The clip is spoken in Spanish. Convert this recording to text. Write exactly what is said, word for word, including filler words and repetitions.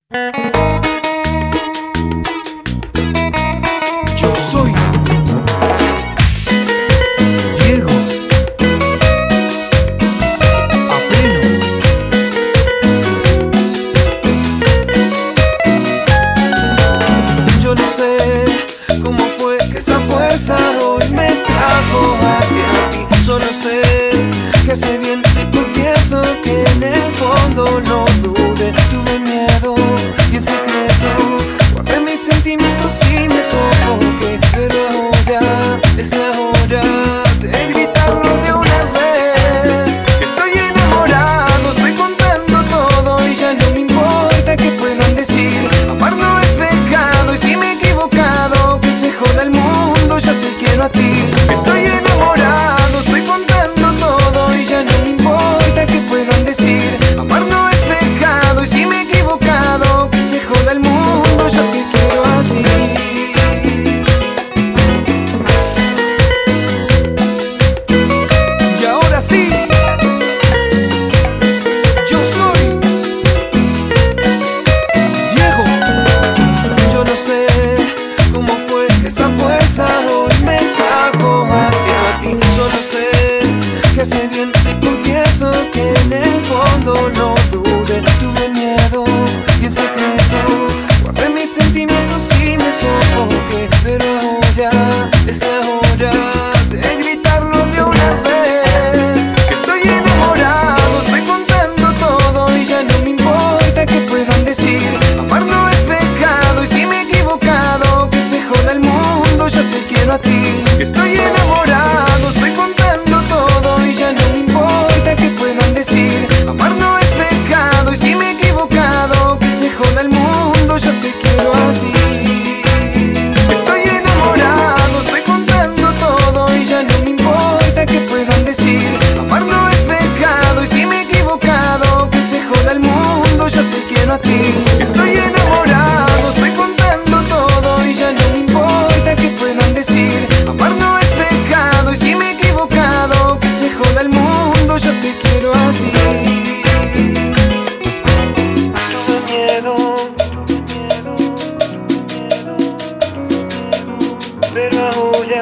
Yo soy Diego a pleno. Yo no sé cómo fue que esa fuerza hoy me trajo hacia ti. Solo sé que sé bien, confieso que en el fondo no dudé. Tuve miedo y en secreto guardé mis sentimientos y me sofoqué. Pero ahora es la hora de gritarlo de una vez. Estoy enamorado, estoy contando todo y ya no me importa que puedan decir. Amar no es pecado y si me he equivocado, que se joda el mundo, yo te quiero a ti. Estoy enamorado, estoy contando todo y ya no me importa que puedan decir. Amar no es pecado y si me he equivocado, que se joda el mundo, yo te quiero a ti. Y ahora sí, yo soy Diego. Yo no sé cómo fue que esa fuerza hoy me trajo hacia ti. Solo sé que sé bien, confieso que en el fondo no dudé. Tuve miedo y en secreto guardé mis sentimientos y me sofoqué. Pero ahora es la hora de gritarlo de una vez. Que estoy enamorado, estoy contando todo y ya no me importa que puedan decir. Amar no es pecado y si me he equivocado, que se joda el mundo, yo te quiero a ti. Que estoy enamorado, estoy contando todo y ya no me importa que puedan decir. Amar no es pecado y si me he equivocado, que se joda el mundo, yo te quiero a ti. Estoy enamorado, estoy contando todo y ya no me importa que puedan decir. Amar no es pecado y si me he equivocado, que se joda el mundo, yo te quiero a ti. Estoy enamorado, estoy contando todo y ya no me importa que puedan decir. Amar no es pecado y si me he equivocado, que se joda el mundo, yo te quiero a ti. Tuve miedo, pero ahora